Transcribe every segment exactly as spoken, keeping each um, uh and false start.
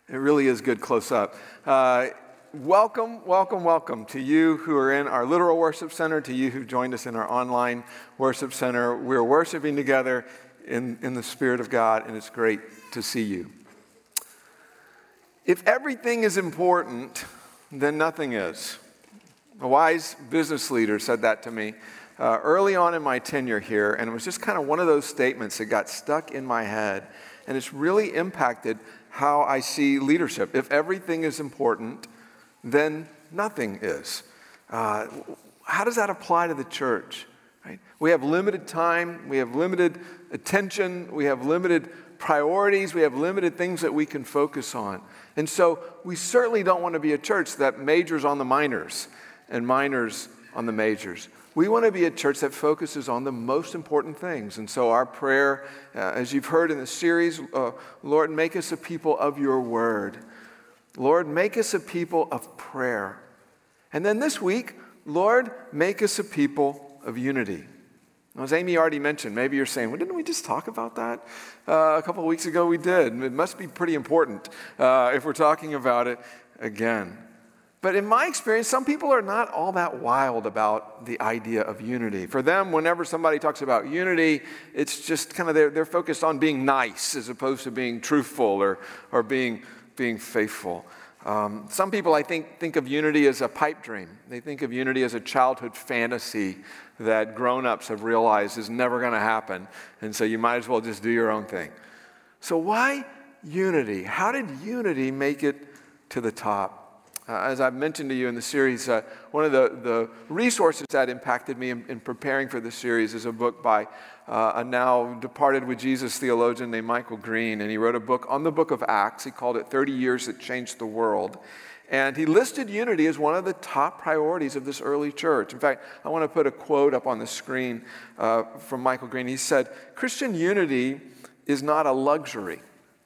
It really is good close up. Uh, welcome, welcome, welcome to you who are in our literal worship center, to you who joined us in our online worship center. We're worshiping together in, in the Spirit of God, and it's great to see you. If everything is important, then nothing is. A wise business leader said that to me uh, early on in my tenure here, and it was just kind of one of those statements that got stuck in my head, and it's really impacted how I see leadership. If everything is important, then nothing is. Uh, how does that apply to the church? Right? We have limited time, we have limited attention, we have limited priorities, we have limited things that we can focus on. And so we certainly don't want to be a church that majors on the minors and minors on the majors. We want to be a church that focuses on the most important things. And so our prayer, uh, as you've heard in the series, uh, Lord, make us a people of your word. Lord, make us a people of prayer. And then this week, Lord, make us a people of unity. As Amy already mentioned, maybe you're saying, well, didn't we just talk about that? Uh, a couple of weeks ago we did. It must be pretty important uh, if we're talking about it again. But in my experience, some people are not all that wild about the idea of unity. For them, whenever somebody talks about unity, it's just kind of they're, they're focused on being nice as opposed to being truthful or, or being, being faithful. Um, some people, I think, think of unity as a pipe dream. They think of unity as a childhood fantasy that grown-ups have realized is never going to happen. And so you might as well just do your own thing. So why unity? How did unity make it to the top? Uh, as I've mentioned to you in the series, uh, one of the, the resources that impacted me in, in preparing for this series is a book by uh, a now departed with Jesus theologian named Michael Green. And he wrote a book on the book of Acts. He called it thirty years That Changed the World. And he listed unity as one of the top priorities of this early church. In fact, I want to put a quote up on the screen uh, from Michael Green. He said, "Christian unity is not a luxury.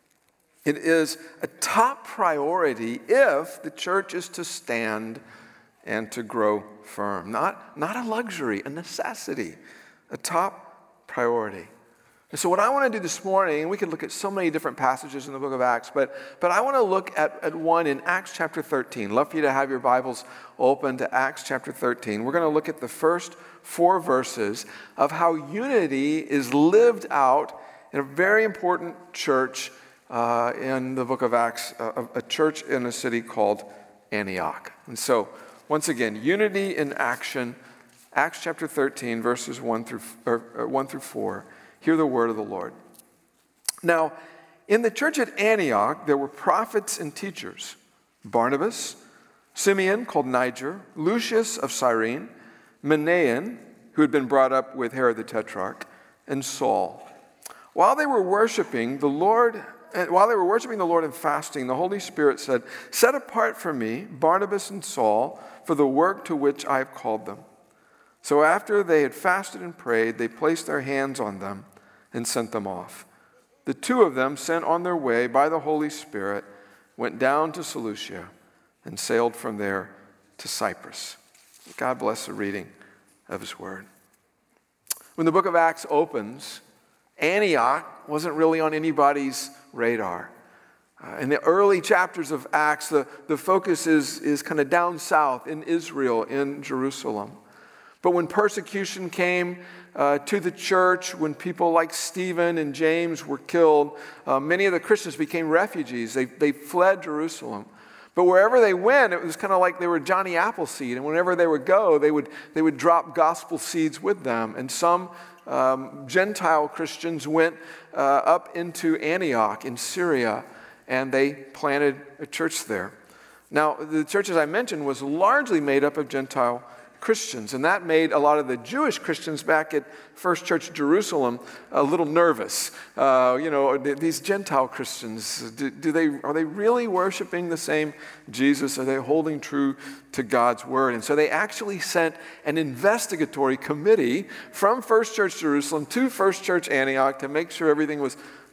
It is a top priority if the church is to stand and to grow firm. Not, not a luxury, a necessity, a top priority." And so what I want to do this morning, and we could look at so many different passages in the book of Acts, but, but I want to look at, at one in Acts chapter thirteen. Love for you to have your Bibles open to Acts chapter thirteen. We're going to look at the first four verses of how unity is lived out in a very important church Uh, in the book of Acts, uh, a church in a city called Antioch. And so, once again, unity in action, Acts chapter thirteen, verses one through, or, or one through four. Hear the word of the Lord. Now, in the church at Antioch, there were prophets and teachers: Barnabas, Simeon, called Niger, Lucius of Cyrene, Manaen, who had been brought up with Herod the Tetrarch, and Saul. While they were worshiping the Lord, And while they were worshiping the Lord and fasting, the Holy Spirit said, "Set apart for me Barnabas and Saul for the work to which I have called them." So after they had fasted and prayed, they placed their hands on them and sent them off. The two of them, sent on their way by the Holy Spirit, went down to Seleucia and sailed from there to Cyprus. God bless the reading of his word. When the book of Acts opens, Antioch wasn't really on anybody's radar. Uh, in the early chapters of Acts, the, the focus is, is kind of down south in Israel, in Jerusalem. But when persecution came uh, to the church, when people like Stephen and James were killed, uh, many of the Christians became refugees. They, they fled Jerusalem. But wherever they went, it was kind of like they were Johnny Appleseed. And whenever they would go, they would, they would drop gospel seeds with them. And some Um, Gentile Christians went uh, up into Antioch in Syria, and they planted a church there. Now, the church, as I mentioned, was largely made up of Gentile Christians, and that made a lot of the Jewish Christians back at First Church Jerusalem a little nervous. Uh, you know, these Gentile Christians, do, do they are they really worshiping the same Jesus? Are they holding true to God's word? And so they actually sent an investigatory committee from First Church Jerusalem to First Church Antioch to make sure everything was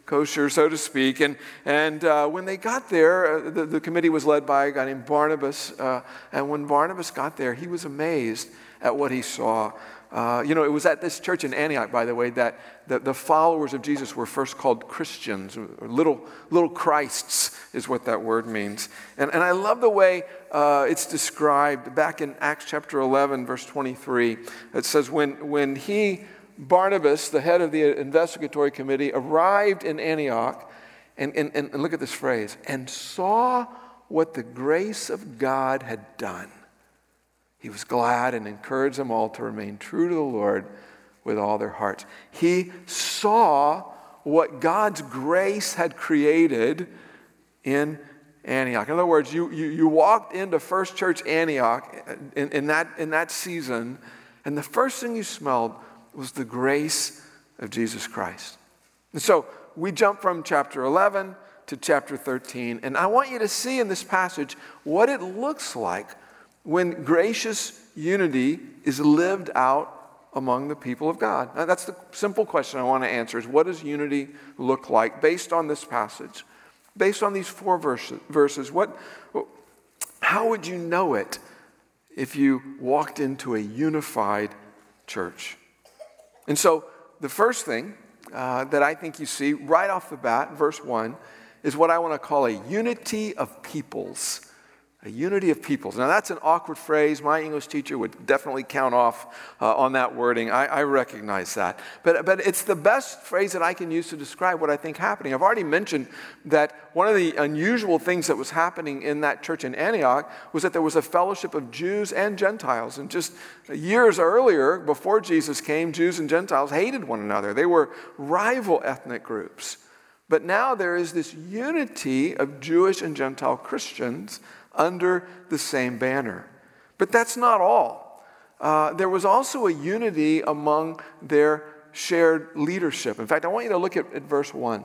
kosher, so to speak. And, and uh, when they got there, uh, the, the committee was led by a guy named Barnabas. Uh, and when Barnabas got there, he was amazed at what he saw. Uh, you know, it was at this church in Antioch, by the way, that the, the followers of Jesus were first called Christians. Or little, little Christs is what that word means. And, and I love the way uh, it's described back in Acts chapter eleven, verse twenty-three. It says, when, when he, Barnabas, the head of the investigatory committee, arrived in Antioch, and, and, and look at this phrase, and saw what the grace of God had done, he was glad and encouraged them all to remain true to the Lord with all their hearts. He saw what God's grace had created in Antioch. In other words, you, you, you walked into First Church Antioch in, in, that, in that season, and the first thing you smelled was the grace of Jesus Christ. And so we jump from chapter eleven to chapter thirteen, and I want you to see in this passage what it looks like when gracious unity is lived out among the people of God. Now, that's the simple question I want to answer, is what does unity look like based on this passage? Based on these four verses, what, how would you know it if you walked into a unified church? And so the first thing uh, that I think you see right off the bat, verse one, is what I want to call a unity of peoples. A unity of peoples. Now that's an awkward phrase. My English teacher would definitely count off uh, on that wording. I, I recognize that. But, but it's the best phrase that I can use to describe what I think happening. I've already mentioned that one of the unusual things that was happening in that church in Antioch was that there was a fellowship of Jews and Gentiles. And just years earlier, before Jesus came, Jews and Gentiles hated one another. They were rival ethnic groups. But now there is this unity of Jewish and Gentile Christians under the same banner. But that's not all. Uh, there was also a unity among their shared leadership. In fact, I want you to look at, at verse one.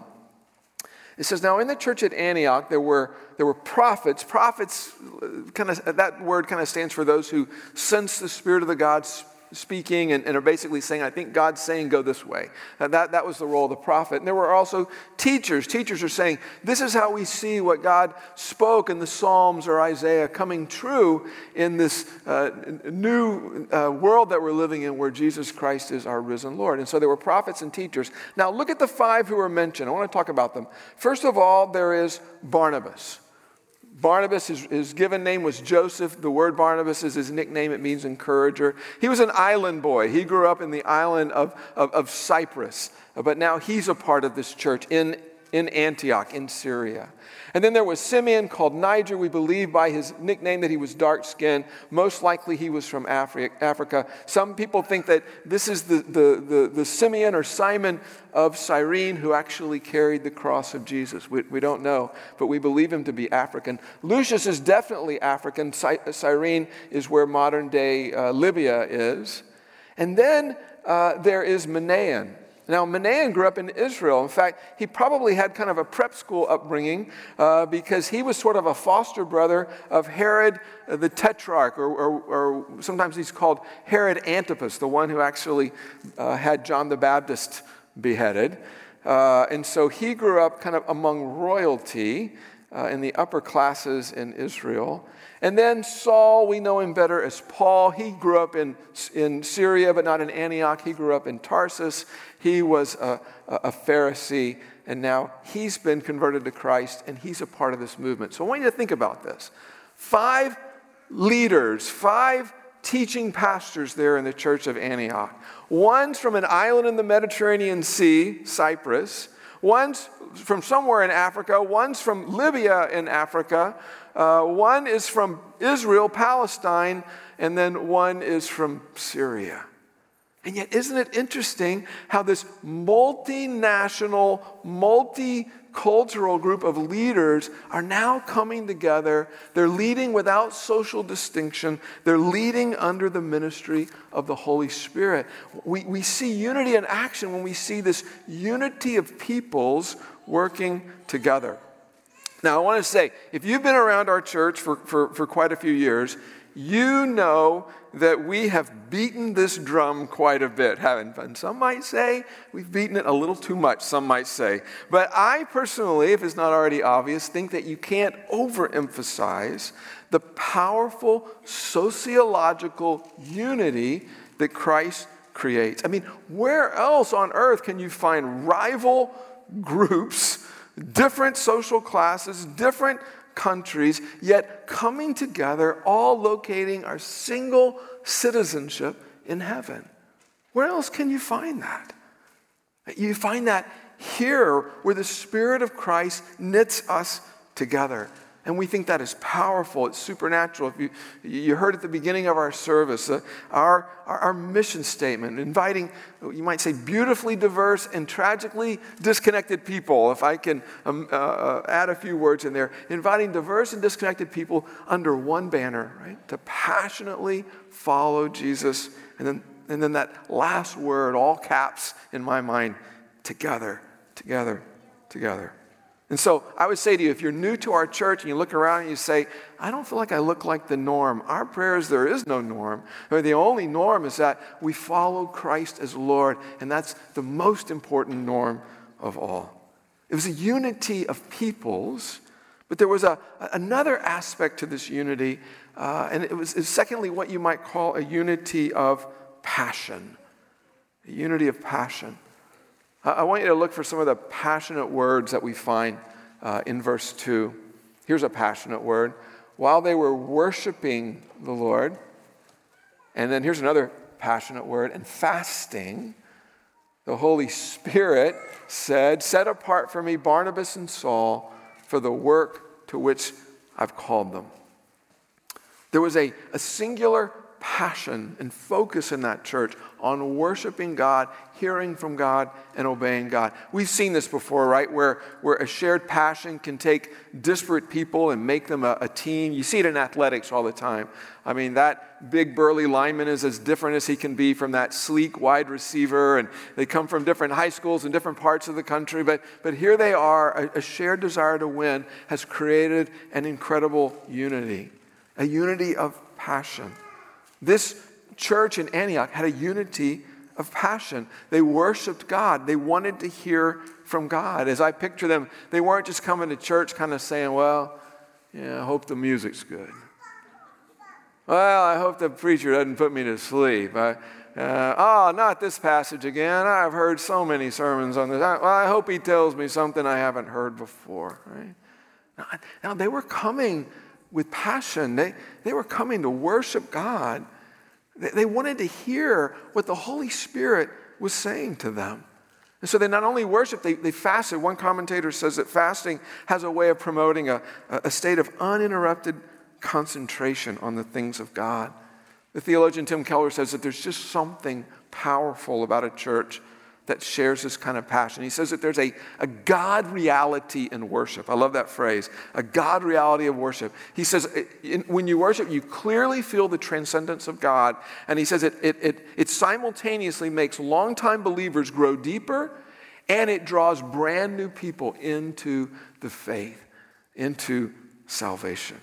It says, now in the church at Antioch, there were, there were prophets. Prophets, kind of, that word kind of stands for those who sense the Spirit of the God speaking and, and are basically saying, I think God's saying go this way. And that, that was the role of the prophet. And there were also teachers. Teachers are saying, this is how we see what God spoke in the Psalms or Isaiah coming true in this uh, new uh, world that we're living in where Jesus Christ is our risen Lord. And so there were prophets and teachers. Now look at the five who are mentioned. I want to talk about them. First of all, there is Barnabas. Barnabas, his, his given name was Joseph. The word Barnabas is his nickname. It means encourager. He was an island boy. He grew up in the island of, of, of Cyprus. But now he's a part of this church in, in Antioch, in Syria. And then there was Simeon, called Niger. We believe by his nickname that he was dark-skinned. Most likely he was from Africa. Some people think that this is the, the, the, the Simeon or Simon of Cyrene who actually carried the cross of Jesus. We, we don't know, but we believe him to be African. Lucius is definitely African. Cyrene is where modern-day uh, Libya is. And then uh, there is Manaen. Now, Manaen grew up in Israel. In fact, he probably had kind of a prep school upbringing uh, because he was sort of a foster brother of Herod uh, the Tetrarch, or, or, or sometimes he's called Herod Antipas, the one who actually uh, had John the Baptist beheaded. Uh, and so he grew up kind of among royalty uh, in the upper classes in Israel. And then Saul, we know him better as Paul. He grew up in, in Syria, but not in Antioch. He grew up in Tarsus. He was a, a Pharisee, and now he's been converted to Christ, and he's a part of this movement. So I want you to think about this. Five leaders, five teaching pastors there in the church of Antioch. One's from an island in the Mediterranean Sea, Cyprus. One's from somewhere in Africa. One's from Libya in Africa. Uh, one is from Israel, Palestine, and then one is from Syria. And yet, isn't it interesting how this multinational, multicultural group of leaders are now coming together? They're leading without social distinction. They're leading under the ministry of the Holy Spirit. We, we see unity in action when we see this unity of peoples working together. Now, I want to say, if you've been around our church for, for, for quite a few years, you know that we have beaten this drum quite a bit, haven't we? And some might say we've beaten it a little too much, some might say. But I personally, if it's not already obvious, think that you can't overemphasize the powerful sociological unity that Christ creates. I mean, where else on earth can you find rival groups, different social classes, different countries, yet coming together, all locating our single citizenship in heaven? Where else can you find that? You find that here, where the Spirit of Christ knits us together. And we think that is powerful. It's supernatural. If you, you heard at the beginning of our service, uh, our, our, our mission statement, inviting, you might say, beautifully diverse and tragically disconnected people, if I can um, uh, add a few words in there, inviting diverse and disconnected people under one banner, right, to passionately follow Jesus. And then, and then that last word, all caps in my mind, together, together, together. And so I would say to you, if you're new to our church and you look around and you say, I don't feel like I look like the norm. Our prayers, there is no norm. I mean, the only norm is that we follow Christ as Lord, and that's the most important norm of all. It was a unity of peoples, but there was a, another aspect to this unity, uh, and it was, it was secondly what you might call a unity of passion. A unity of passion. I want you to look for some of the passionate words that we find uh, in verse two. Here's a passionate word. While they were worshiping the Lord, and then here's another passionate word, and fasting, the Holy Spirit said, set apart for me Barnabas and Saul for the work to which I've called them. There was a, a singular passion and focus in that church on worshiping God, hearing from God, and obeying God. We've seen this before, right? Where, where a shared passion can take disparate people and make them a, a team. You see it in athletics all the time. I mean, that big burly lineman is as different as he can be from that sleek wide receiver, and they come from different high schools in different parts of the country, but, but here they are, a, a shared desire to win has created an incredible unity, a unity of passion. This church in Antioch had a unity of passion. They worshiped God. They wanted to hear from God. As I picture them, they weren't just coming to church kind of saying, well, yeah, I hope the music's good. Well, I hope the preacher doesn't put me to sleep. I, uh, oh, not this passage again. I've heard so many sermons on this. I, well, I hope he tells me something I haven't heard before. Right? Now, now they were coming with passion. They, they were coming to worship God. They, they wanted to hear what the Holy Spirit was saying to them. And so they not only worshiped, they, they fasted. One commentator says that fasting has a way of promoting a, a state of uninterrupted concentration on the things of God. The theologian Tim Keller says that there's just something powerful about a church that shares this kind of passion. He says that there's a, a God reality in worship. I love that phrase, a God reality of worship. He says in, when you worship, you clearly feel the transcendence of God. And he says it, it, it, it simultaneously makes longtime believers grow deeper, and it draws brand new people into the faith, into salvation.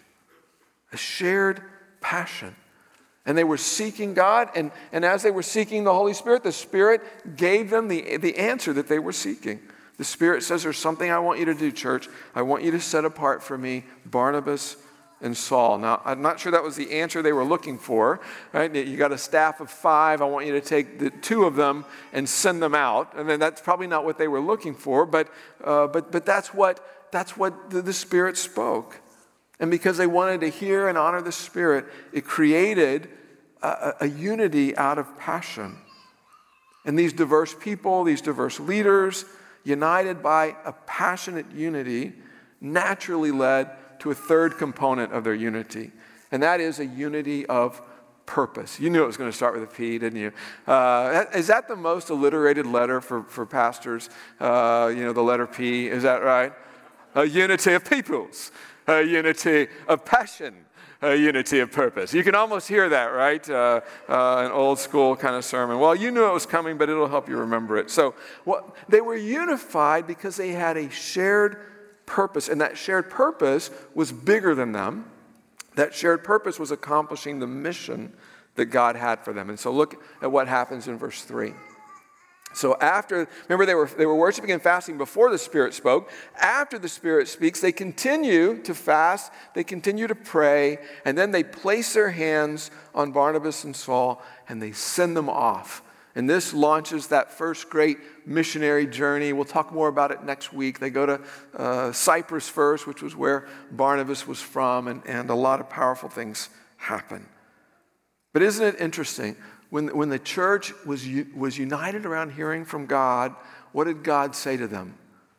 A shared passion. And they were seeking God, and, and as they were seeking the Holy Spirit, the Spirit gave them the, the answer that they were seeking. The Spirit says, there's something I want you to do, church. I want you to set apart for me Barnabas and Saul. Now, I'm not sure that was the answer they were looking for. Right? You got a staff of five. I want you to take the two of them and send them out. And then that's probably not what they were looking for, but uh, but but that's what that's what the, the Spirit spoke. And because they wanted to hear and honor the Spirit, it created a, a unity out of passion. And these diverse people, these diverse leaders, united by a passionate unity, naturally led to a third component of their unity. And that is a unity of purpose. You knew it was going to start with a P, didn't you? Uh, is that the most alliterated letter for, for pastors? Uh, you know, the letter P, is that right? A unity of peoples. A unity of passion, a unity of purpose. You can almost hear that, right? Uh, uh, an old school kind of sermon. Well, you knew it was coming, but it'll help you remember it. So well, they were unified because they had a shared purpose, and that shared purpose was bigger than them. That shared purpose was accomplishing the mission that God had for them. And so look at what happens in verse three. So after, remember they were, they were worshiping and fasting before the Spirit spoke. After the Spirit speaks, they continue to fast, they continue to pray, and then they place their hands on Barnabas and Saul, and they send them off. And this launches that first great missionary journey. We'll talk more about it next week. They go to uh, Cyprus first, which was where Barnabas was from, and, and a lot of powerful things happen. But isn't it interesting? When, when the church was, was united around hearing from God, what did God say to them?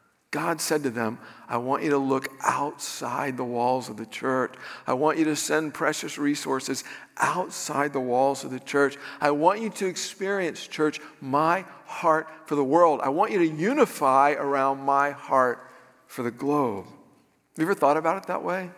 God said to them, I want you to look outside the walls of the church. I want you to send precious resources outside the walls of the church. I want you to experience, church, my heart for the world. I want you to unify around my heart for the globe. Have you ever thought about it that way?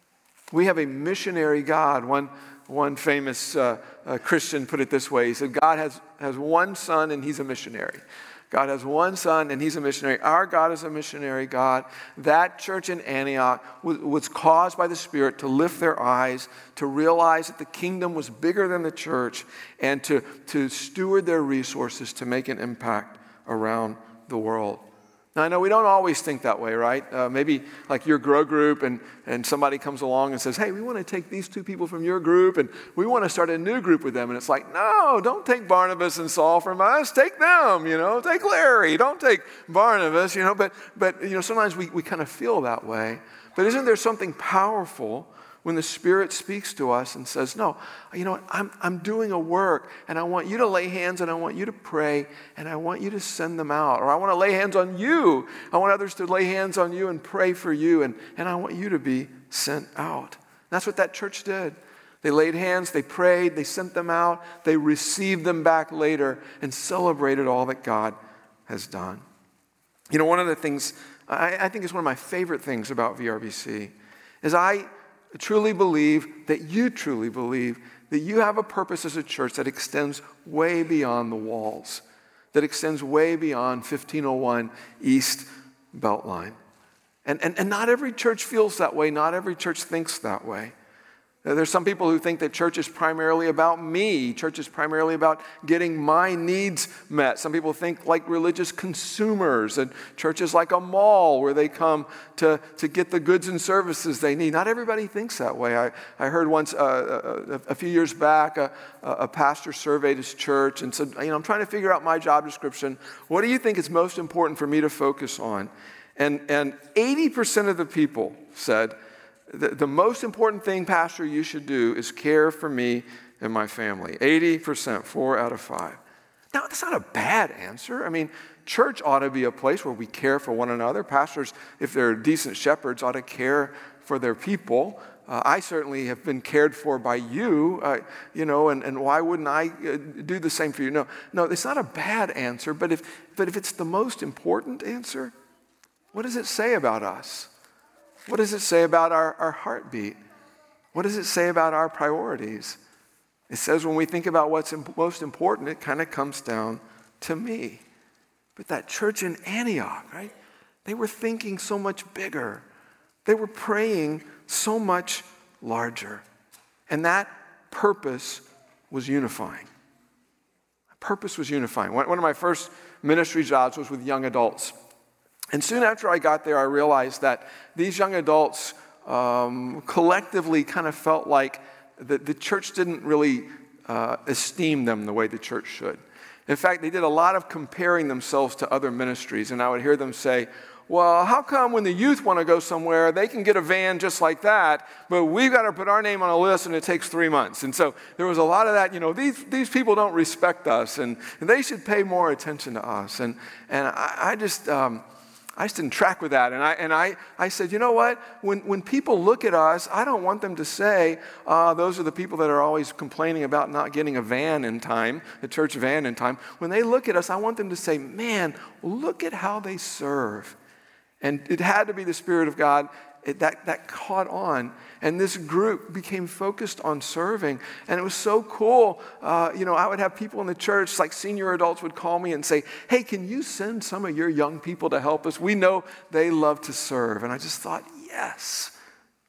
We have a missionary God. One One famous uh, uh, Christian put it this way. He said, God has, has one son and he's a missionary. God has one son and he's a missionary. Our God is a missionary God. That church in Antioch was, was caused by the Spirit to lift their eyes, to realize that the kingdom was bigger than the church, and to, to steward their resources to make an impact around the world. Now, I know we don't always think that way, right? Uh, maybe like your grow group and, and somebody comes along and says, hey, we want to take these two people from your group and we want to start a new group with them. And it's like, no, don't take Barnabas and Saul from us. Take them, you know, take Larry. Don't take Barnabas, you know. But, but you know, sometimes we, we kind of feel that way. But isn't there something powerful when the Spirit speaks to us and says, no, you know what, I'm, I'm doing a work, and I want you to lay hands, and I want you to pray, and I want you to send them out. Or I want to lay hands on you. I want others to lay hands on you and pray for you, and, and I want you to be sent out. That's what that church did. They laid hands, they prayed, they sent them out, they received them back later, and celebrated all that God has done. You know, one of the things, I, I think is one of my favorite things about V R B C, is I truly believe that you truly believe that you have a purpose as a church that extends way beyond the walls, that extends way beyond fifteen oh one East Beltline. And, and, and not every church feels that way. Not every church thinks that way. There's some people who think that church is primarily about me. Church is primarily about getting my needs met. Some people think like religious consumers, and church is like a mall where they come to, to get the goods and services they need. Not everybody thinks that way. I, I heard once, uh, a, a few years back, a, a pastor surveyed his church and said, you know, I'm trying to figure out my job description. What do you think is most important for me to focus on? And, and eighty percent of the people said, The, the most important thing, Pastor, you should do is care for me and my family. eighty percent, four out of five. Now, that's not a bad answer. I mean, church ought to be a place where we care for one another. Pastors, if they're decent shepherds, ought to care for their people. Uh, I certainly have been cared for by you, uh, you know, and, and why wouldn't I uh, do the same for you? No, no, it's not a bad answer, but if, but if it's the most important answer, what does it say about us? What does it say about our, our heartbeat? What does it say about our priorities? It says when we think about what's imp- most important, it kind of comes down to me. But that church in Antioch, right? They were thinking so much bigger. They were praying so much larger. And that purpose was unifying. Purpose was unifying. One of my first ministry jobs was with young adults. And soon after I got there, I realized that these young adults um, collectively kind of felt like the, the church didn't really uh, esteem them the way the church should. In fact, they did a lot of comparing themselves to other ministries, and I would hear them say, well, how come when the youth want to go somewhere, they can get a van just like that, but we've got to put our name on a list and it takes three months. And so there was a lot of that, you know, these, these people don't respect us, and, and they should pay more attention to us. And, and I, I just... Um, I just didn't track with that. And I and I, I said, you know what? When when people look at us, I don't want them to say, uh, those are the people that are always complaining about not getting a van in time, a church van in time. When they look at us, I want them to say, man, look at how they serve. And it had to be the Spirit of God it, that, that caught on. And this group became focused on serving. And it was so cool. Uh, you know, I would have people in the church, like senior adults would call me and say, hey, can you send some of your young people to help us? We know they love to serve. And I just thought, yes,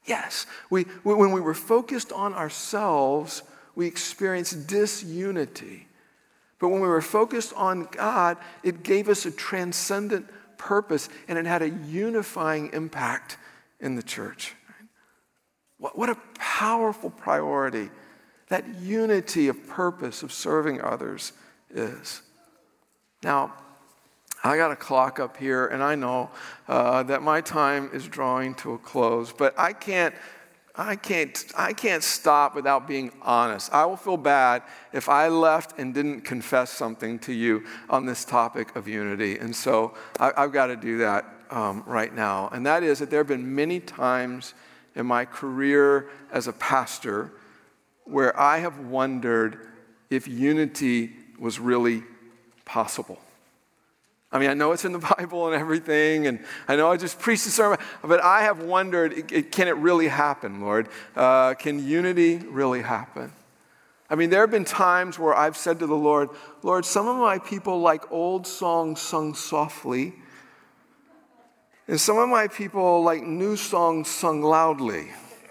Yes. We, when we were focused on ourselves, we experienced disunity. But when we were focused on God, it gave us a transcendent purpose, and it had a unifying impact in the church. What, what a powerful priority that unity of purpose of serving others is. Now, I got a clock up here, and I know uh, that my time is drawing to a close, but I can't, I can't, I can't stop without being honest. I will feel bad if I left and didn't confess something to you on this topic of unity, and so I, I've got to do that um, right now. And that is that there have been many times in my career as a pastor where I have wondered if unity was really possible. I mean, I know it's in the Bible and everything, and I know I just preached the sermon, but I have wondered, it, it, can it really happen, Lord? Uh, can unity really happen? I mean, there have been times where I've said to the Lord, Lord, some of my people like old songs sung softly, and some of my people like new songs sung loudly.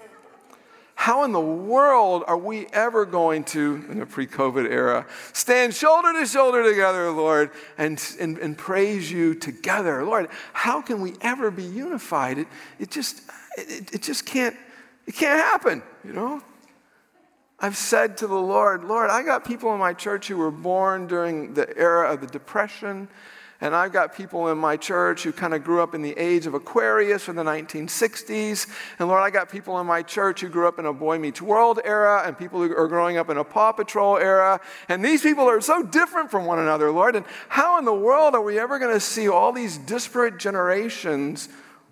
How in the world are we ever going to, in the pre-COVID era, stand shoulder to shoulder together, Lord, and, and, and praise you together? Lord, how can we ever be unified? It, it just it, it just can't, it can't happen, you know? I've said to the Lord, Lord, I got people in my church who were born during the era of the Depression, and I've got people in my church who kind of grew up in the age of Aquarius in the nineteen sixties. And Lord, I got people in my church who grew up in a Boy Meets World era and people who are growing up in a Paw Patrol era. And these people are so different from one another, Lord. And how in the world are we ever going to see all these disparate generations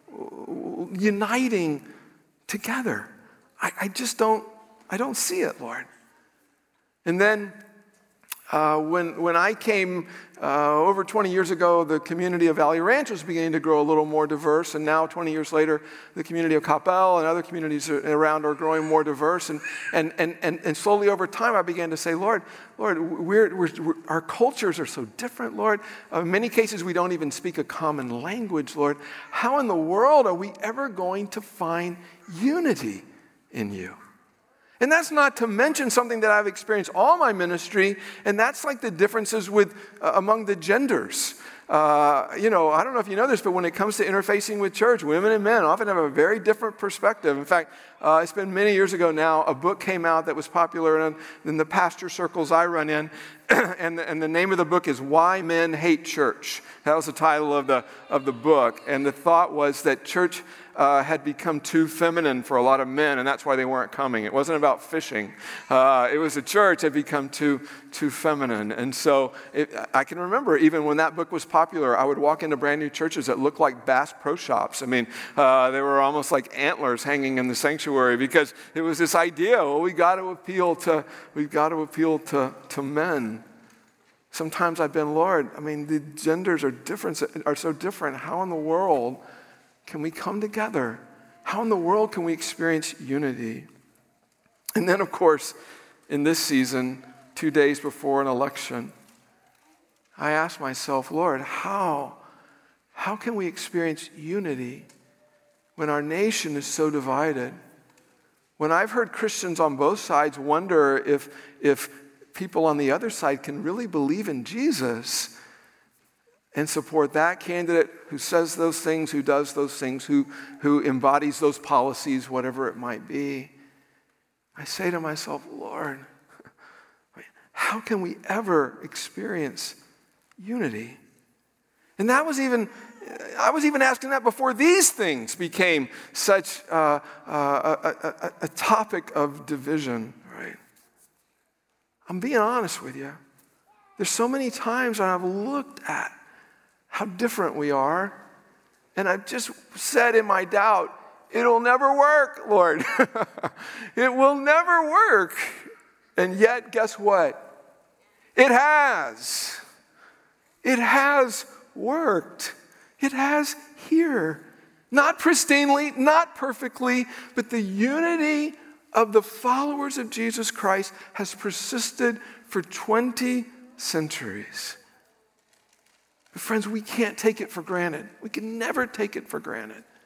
uniting together? I, I just don't, I don't see it, Lord. And then Uh, when, when I came uh, over twenty years ago, the community of Valley Ranch was beginning to grow a little more diverse, and now twenty years later, the community of Coppell and other communities around are growing more diverse. And, and, and, and, and slowly over time, I began to say, Lord, Lord, we're, we're, we're, our cultures are so different, Lord. Uh, in many cases, we don't even speak a common language, Lord. How in the world are we ever going to find unity in you? And that's not to mention something that I've experienced all my ministry, and that's like the differences with uh, among the genders. Uh, you know, I don't know if you know this, but when it comes to interfacing with church, women and men often have a very different perspective. In fact, uh, it's been many years ago now, a book came out that was popular in, in the pastor circles I run in, and, the, and the name of the book is Why Men Hate Church. That was the title of the, of the book, and the thought was that church Uh, had become too feminine for a lot of men, and that's why they weren't coming. It wasn't about fishing. Uh, it was the church had become too too feminine. And so it, I can remember even when that book was popular, I would walk into brand new churches that looked like Bass Pro Shops. I mean, uh, they were almost like antlers hanging in the sanctuary because it was this idea, well, we got to appeal to, we've got to appeal to, to men. Sometimes I've been, Lord, I mean, the genders are different, are so different. How in the world can we come together? How in the world can we experience unity? And then, of course, in this season, two days before an election, I ask myself, Lord, how, how can we experience unity when our nation is so divided? When I've heard Christians on both sides wonder if, if people on the other side can really believe in Jesus and support that candidate who says those things, who does those things, who, who embodies those policies, whatever it might be. I say to myself, Lord, how can we ever experience unity? And that was even, I was even asking that before these things became such uh, uh, a, a, a topic of division, right? I'm being honest with you. There's so many times when I've looked at how different we are. And I've just said in my doubt, it'll never work, Lord. It will never work. And yet, guess what? It has. It has worked. It has here. Not pristinely, not perfectly, but the unity of the followers of Jesus Christ has persisted for twenty centuries. But friends, we can't take it for granted. We can never take it for granted.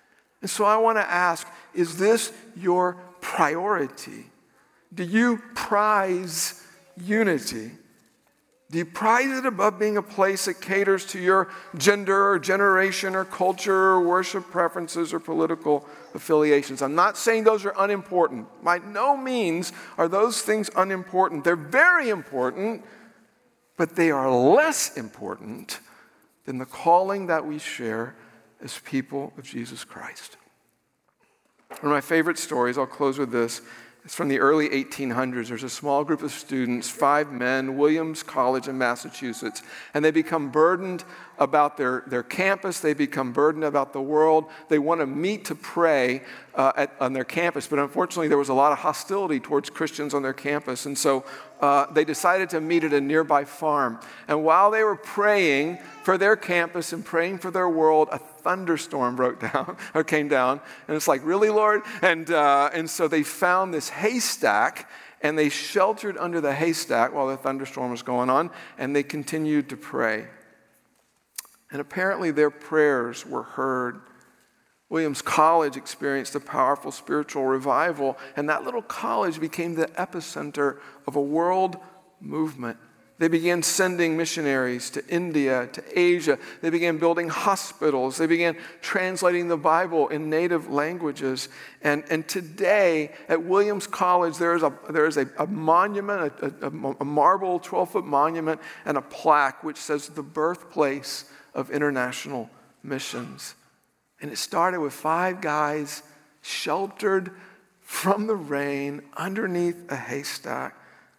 And so I want to ask, is this your priority? Do you prize unity? Do you prize it above being a place that caters to your gender or generation or culture or worship preferences or political affiliations? I'm not saying those are unimportant. By no means are those things unimportant. They're very important, but they are less important than the calling that we share as people of Jesus Christ. One of my favorite stories, I'll close with this, it's from the early eighteen hundreds. There's a small group of students, five men, Williams College in Massachusetts, and they become burdened about their, their campus. They become burdened about the world. They want to meet to pray uh, at, on their campus, but unfortunately there was a lot of hostility towards Christians on their campus, and so uh, they decided to meet at a nearby farm. And while they were praying for their campus and praying for their world, a thunderstorm broke down or came down, and it's like, really, Lord? And uh, and so they found this haystack, and they sheltered under the haystack while the thunderstorm was going on, and they continued to pray. And apparently their prayers were heard. Williams College experienced a powerful spiritual revival, and that little college became the epicenter of a world movement. They began sending missionaries to India, to Asia. They began building hospitals. They began translating the Bible in native languages. And, and today at Williams College, there is a, there is a, a monument, a, a, a marble twelve-foot monument and a plaque which says the birthplace of international missions. And it started with five guys sheltered from the rain underneath a haystack,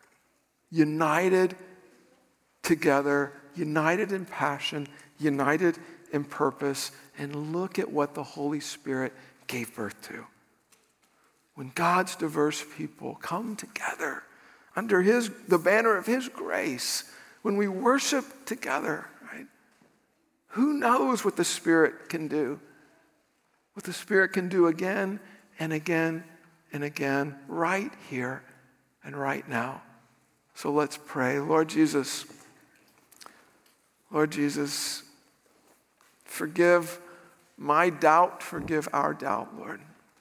united together, united in passion, united in purpose, and look at what the Holy Spirit gave birth to. When God's diverse people come together under his, the banner of his grace, when we worship together, right? Who knows what the Spirit can do? What the Spirit can do again and again and again, right here and right now. So let's pray. Lord Jesus, Lord Jesus, forgive my doubt, forgive our doubt, Lord.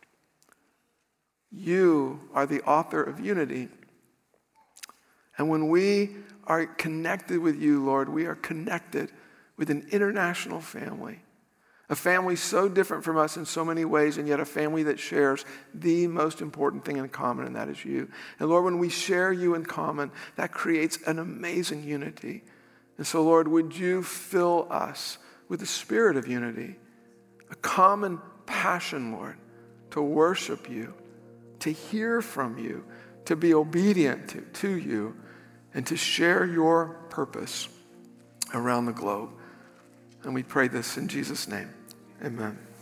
You are the author of unity. And when we are connected with you, Lord, we are connected with an international family. A family so different from us in so many ways, and yet a family that shares the most important thing in common, and that is you. And Lord, when we share you in common, that creates an amazing unity. And so, Lord, would you fill us with the spirit of unity, a common passion, Lord, to worship you, to hear from you, to be obedient to, to you, and to share your purpose around the globe. And we pray this in Jesus' name. Amen.